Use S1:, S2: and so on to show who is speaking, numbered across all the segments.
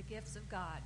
S1: gifts of God.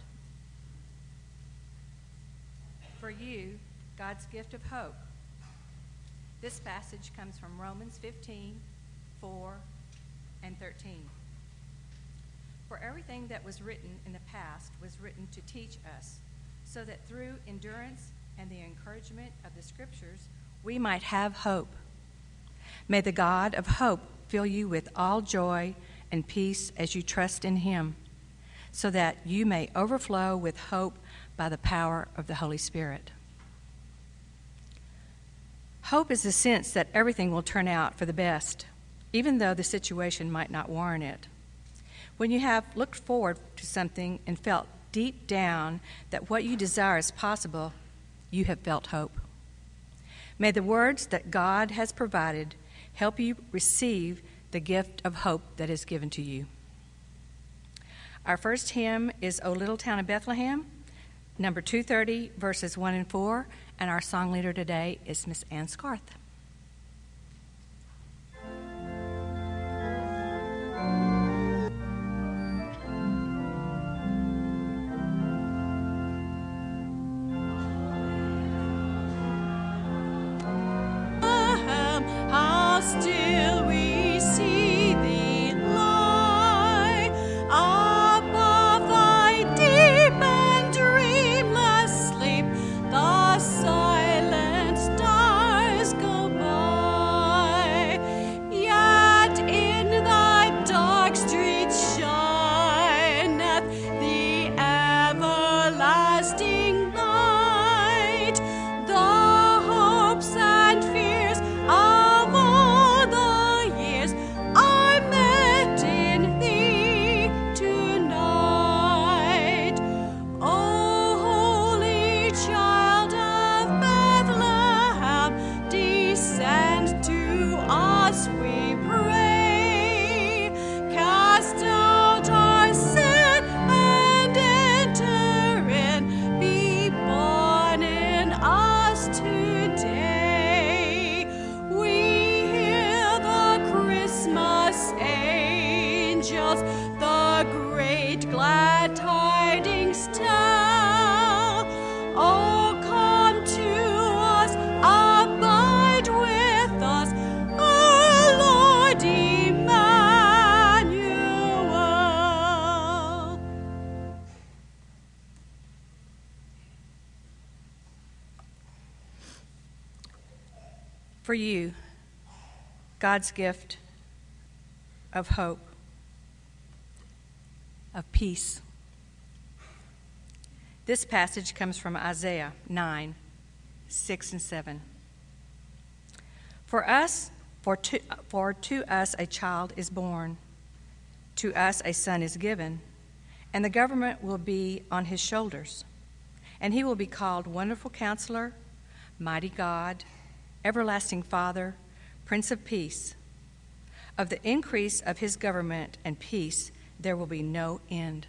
S1: For you, God's gift of hope. This passage comes from Romans 15:4 and 13. For everything that was written in the past was written to teach us, so that through endurance and the encouragement of the Scriptures, we might have hope. May the God of hope fill you with all joy and peace as you trust in him, so that you may overflow with hope by the power of the Holy Spirit. Hope is the sense that everything will turn out for the best, even though the situation might not warrant it. When you have looked forward to something and felt deep down that what you desire is possible, you have felt hope. May the words that God has provided help you receive the gift of hope that is given to you. Our first hymn is O Little Town of Bethlehem, number 230, verses 1 and 4, and our song leader today is Miss Ann Scarth.
S2: Still we see thee lie above thy deep and dreamless sleep. The silent stars go by, yet in thy dark street shineth the everlasting light. The hopes and fears of all the years are met in thee tonight. O holy child of Bethlehem, descend to us, we pray. Cast out our sin and enter in, be born in us today. We hear the Christmas angels the great glad tidings tell. Oh, come to us, abide with us, our Lord Emmanuel.
S1: For you, God's gift of hope, of peace. This passage comes from Isaiah 9:6 and 7. For to us a child is born, to us a son is given, and the government will be on his shoulders, and he will be called Wonderful Counselor, Mighty God, Everlasting Father, Prince of Peace. Of the increase of his government and peace, there will be no end.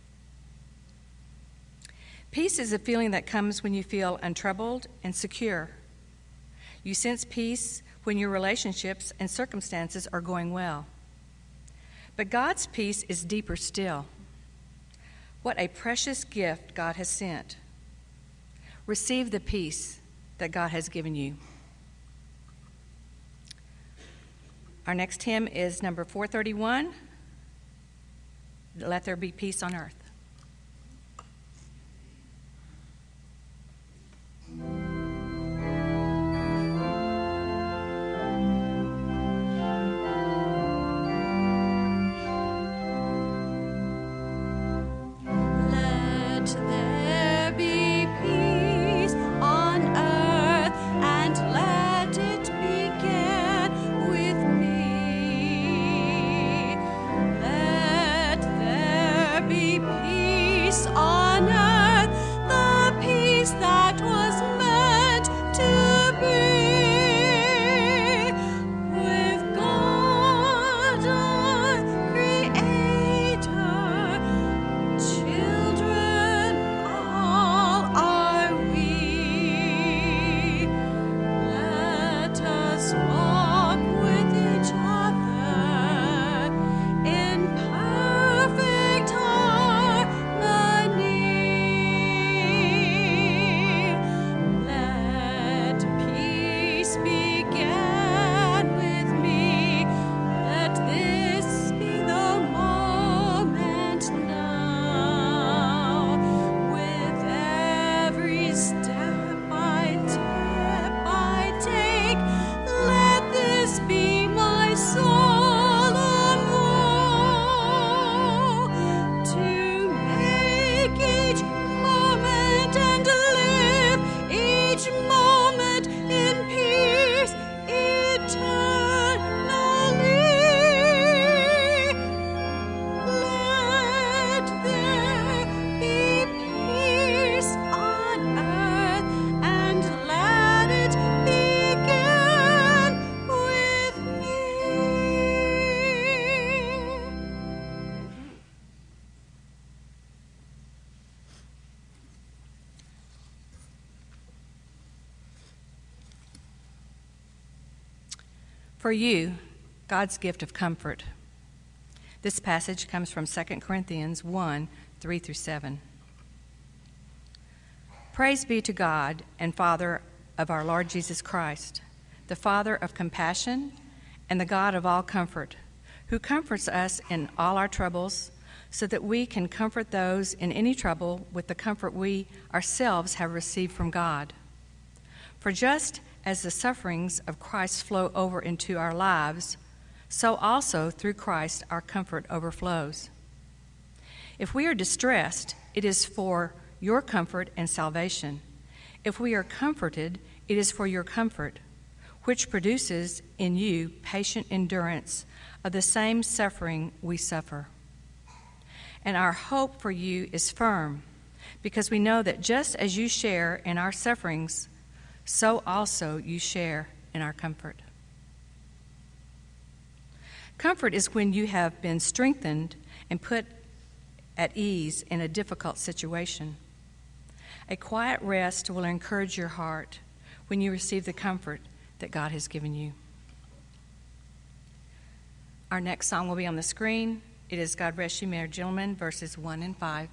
S1: Peace is a feeling that comes when you feel untroubled and secure. You sense peace when your relationships and circumstances are going well. But God's peace is deeper still. What a precious gift God has sent. Receive the peace that God has given you. Our next hymn is number 431, Let There Be Peace on Earth.
S2: Let there be peace on earth, and let it begin with me. Let there be peace
S1: For you, God's gift of comfort. This passage comes from 2 Corinthians 1, 3 through 7. Praise be to God and Father of our Lord Jesus Christ, the Father of compassion and the God of all comfort, who comforts us in all our troubles, so that we can comfort those in any trouble with the comfort we ourselves have received from God. For just as the sufferings of Christ flow over into our lives, so also through Christ our comfort overflows. If we are distressed, it is for your comfort and salvation. If we are comforted, it is for your comfort, which produces in you patient endurance of the same suffering we suffer. And our hope for you is firm, because we know that just as you share in our sufferings, so also you share in our comfort. Comfort is when you have been strengthened and put at ease in a difficult situation. A quiet rest will encourage your heart when you receive the comfort that God has given you. Our next song will be on the screen. It is God Rest You Merry Gentlemen, verses 1 and 5.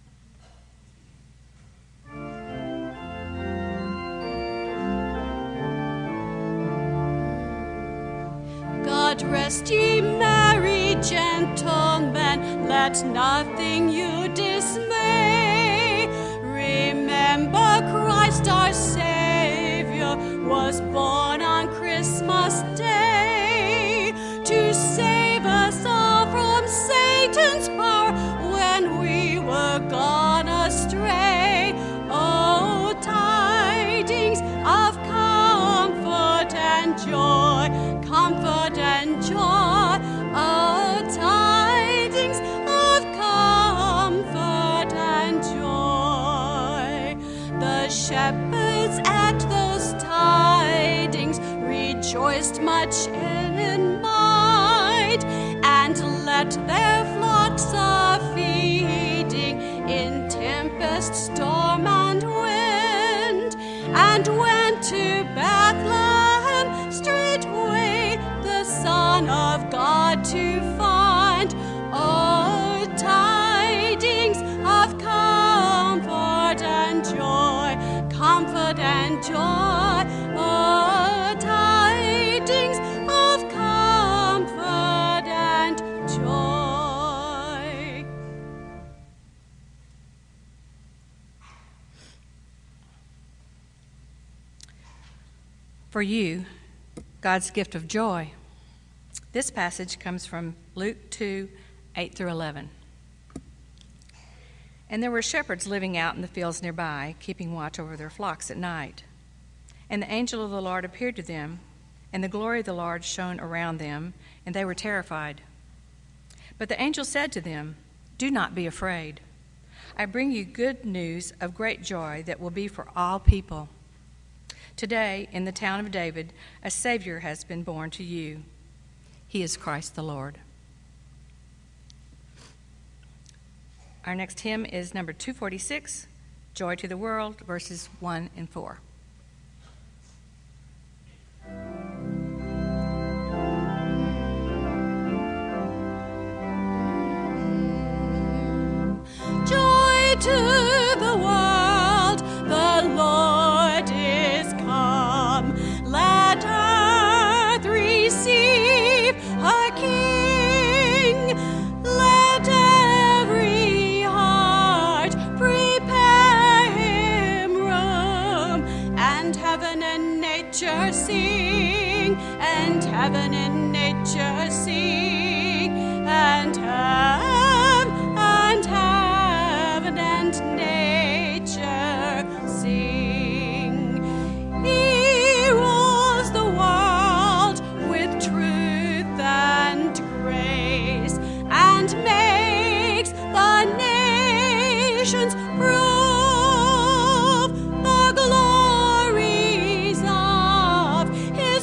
S2: God rest ye merry gentlemen, let nothing you dismay. Remember Christ our Savior was born on Christmas Day to save us all from Satan's power when we were gone astray. Oh, tidings of comfort and joy, comfort and joy. Oh, tidings of comfort and joy. The shepherds at those tidings rejoiced much in might, and let their flocks a-feeding in tempest, storm, and wind, and went to Bethlehem straightway, the Son of God to find. Oh, tidings of comfort and joy, comfort and joy. Oh, tidings of comfort and joy.
S1: For you, God's gift of joy. This passage comes from Luke 2, 8 through 11. And there were shepherds living out in the fields nearby, keeping watch over their flocks at night. And the angel of the Lord appeared to them, and the glory of the Lord shone around them, and they were terrified. But the angel said to them, "Do not be afraid. I bring you good news of great joy that will be for all people. Today, in the town of David, a Savior has been born to you. He is Christ the Lord." Our next hymn is number 246, Joy to the World, verses 1 and 4.
S2: Joy to the world, the Lord is come. Let earth receive her King. Let every heart prepare him room, and heaven and nature sing, and heaven and nature sing, and heaven and nature sing. He rules the world with truth and grace, and makes the nations prove the glories of his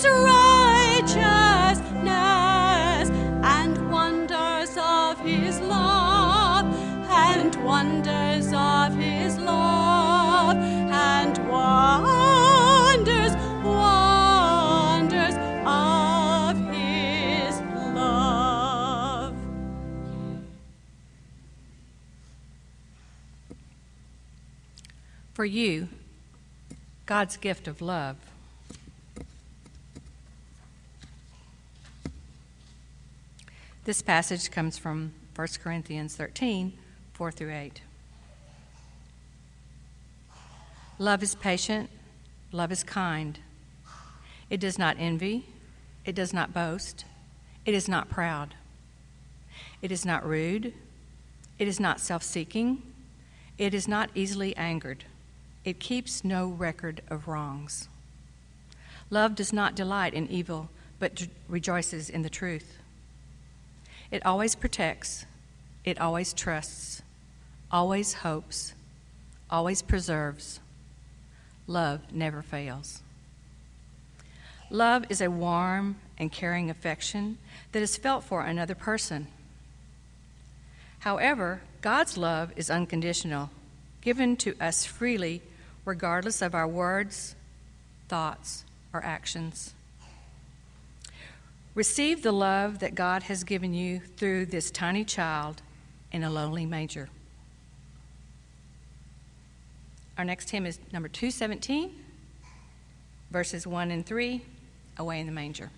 S2: righteousness, and wonders of his love, and wonders of his love, and wonders of
S1: For you, God's gift of love. This passage comes from 1 Corinthians 13, 4 through 8. Love is patient. Love is kind. It does not envy. It does not boast. It is not proud. It is not rude. It is not self-seeking. It is not easily angered. It keeps no record of wrongs. Love does not delight in evil, but rejoices in the truth. It always protects. It always trusts. Always hopes. Always preserves. Love never fails. Love is a warm and caring affection that is felt for another person. However, God's love is unconditional, given to us freely, regardless of our words, thoughts, or actions. Receive the love that God has given you through this tiny child in a lowly manger. Our next hymn is number 217, verses 1 and 3, Away in the Manger.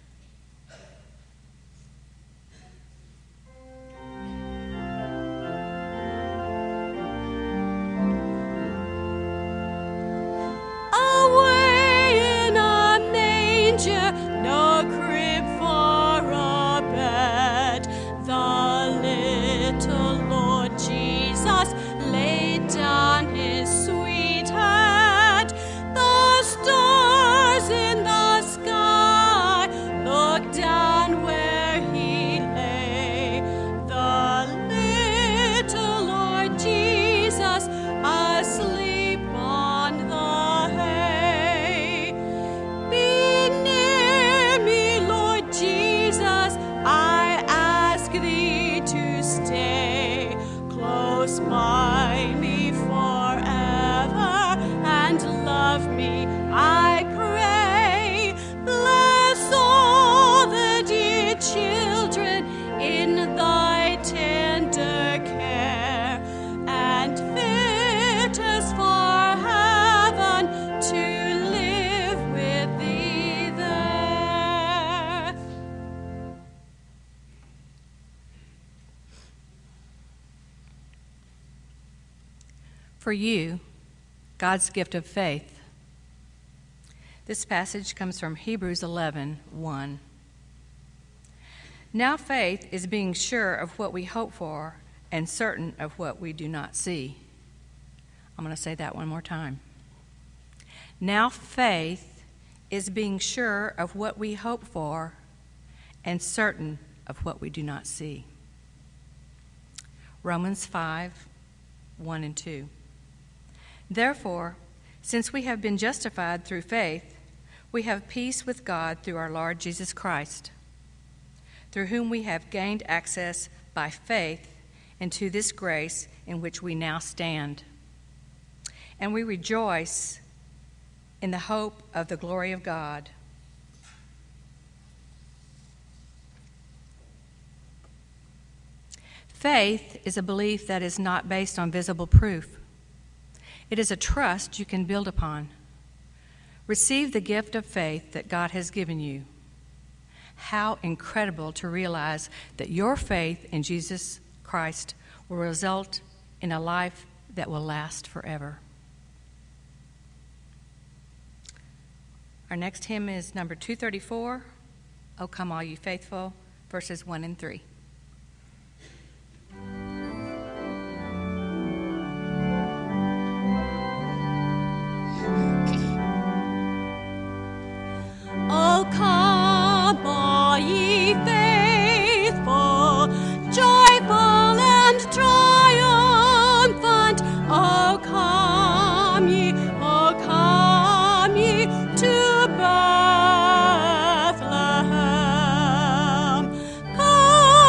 S2: Away in a manger, no crib for a bed, the little Lord Jesus laid down his sweet head. The stars in the sky looked down where he lay. The little Lord Jesus asleep on the hay. Be near me, Lord Jesus, I ask thee to stay close by me forever and love me, I pray. Bless all the dear children in thy tender care, and fit us for heaven to live with thee there.
S1: For you, God's gift of faith. This passage comes from Hebrews 11:1. Now faith is being sure of what we hope for and certain of what we do not see. I'm going to say that one more time. Now faith is being sure of what we hope for and certain of what we do not see. Romans 5:1 and 2. Therefore, since we have been justified through faith, we have peace with God through our Lord Jesus Christ, through whom we have gained access by faith into this grace in which we now stand. And we rejoice in the hope of the glory of God. Faith is a belief that is not based on visible proof. It is a trust you can build upon. Receive the gift of faith that God has given you. How incredible to realize that your faith in Jesus Christ will result in a life that will last forever. Our next hymn is number 234, O Come All You Faithful, verses 1 and 3.
S2: O come, all ye faithful, joyful and triumphant. O come ye to Bethlehem. Come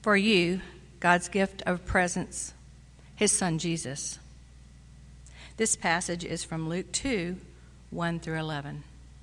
S1: For you, God's gift of presence, his Son Jesus. This passage is from Luke 2, 1 through 11.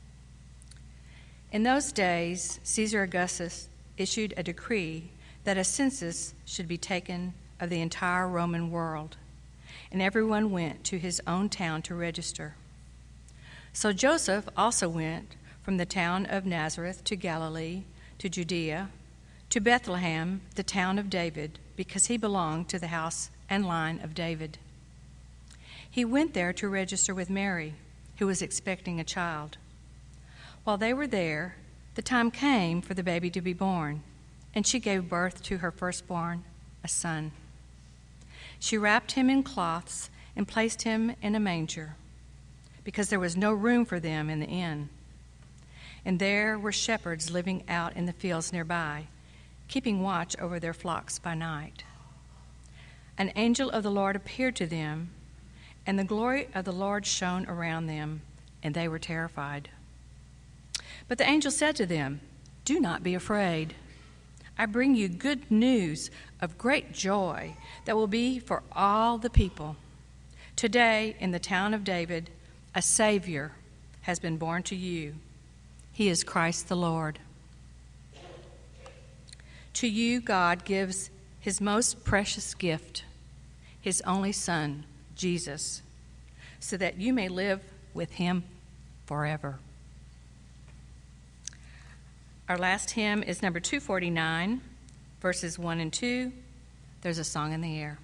S1: In those days, Caesar Augustus issued a decree that a census should be taken of the entire Roman world, and everyone went to his own town to register. So Joseph also went from the town of Nazareth to Galilee, to Judea, to Bethlehem, the town of David, because he belonged to the house and line of David. He went there to register with Mary, who was expecting a child. While they were there, the time came for the baby to be born, and she gave birth to her firstborn, a son. She wrapped him in cloths and placed him in a manger, because there was no room for them in the inn. And there were shepherds living out in the fields nearby, keeping watch over their flocks by night. An angel of the Lord appeared to them, and the glory of the Lord shone around them, and they were terrified. But the angel said to them, "Do not be afraid. I bring you good news of great joy that will be for all the people. Today, in the town of David, a Savior has been born to you. He is Christ the Lord. To you, God gives his most precious gift, his only Son, Jesus, so that you may live with him forever." Our last hymn is number 249, verses 1 and 2. There's a song in the air.